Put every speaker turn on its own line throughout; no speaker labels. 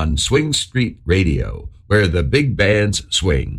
on Swing Street Radio, where the big bands swing.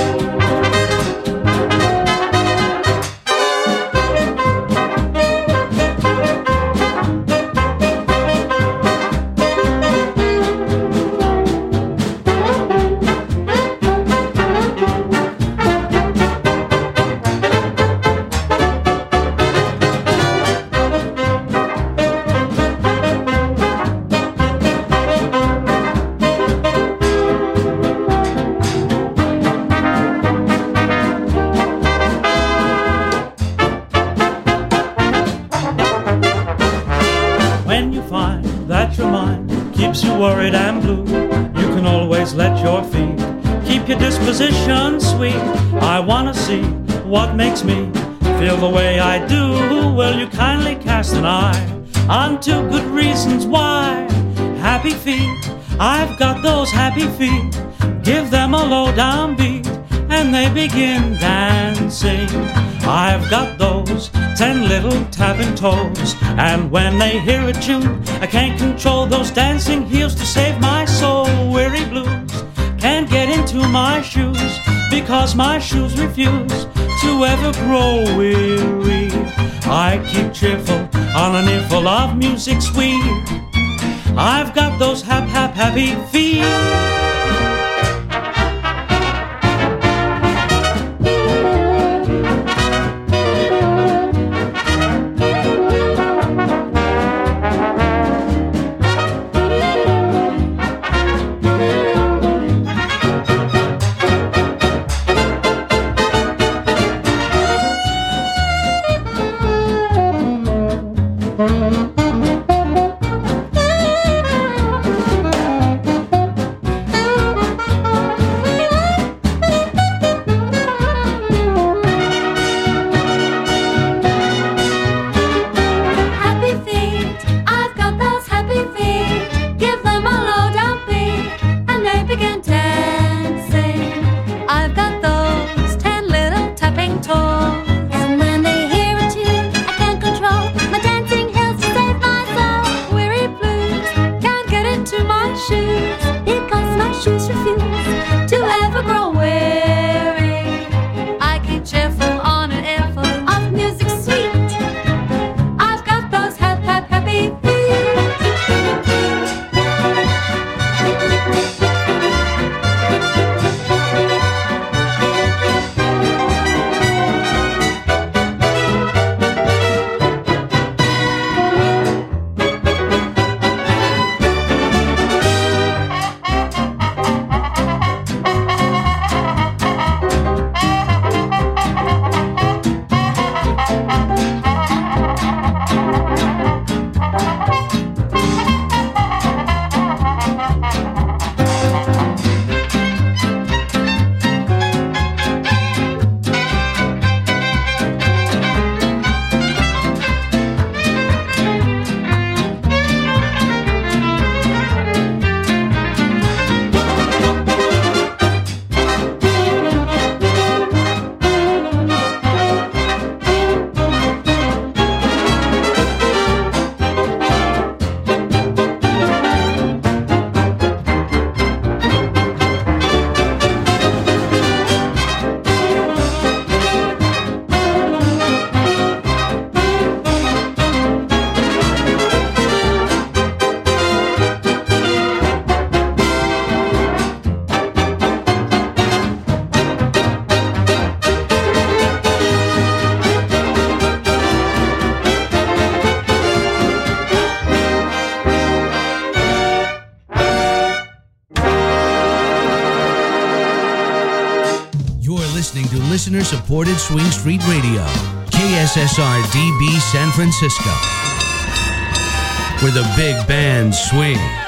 Worried and blue, you can always let your feet keep your disposition sweet. I wanna see what makes me feel the way I do. Will you kindly cast an eye on two good reasons why? Happy feet, I've got those happy feet. Give them a low down beat and they begin dancing. I've got those 10 little tapping toes, and when they hear a tune, I can't control those dancing heels to save my soul. Weary blues can't get into my shoes, because my shoes refuse to ever grow weary. I keep cheerful on an earful of music sweet. I've got those happy feet.
Listener-supported Swing Street Radio, KSSR-DB San Francisco, where the big bands swing.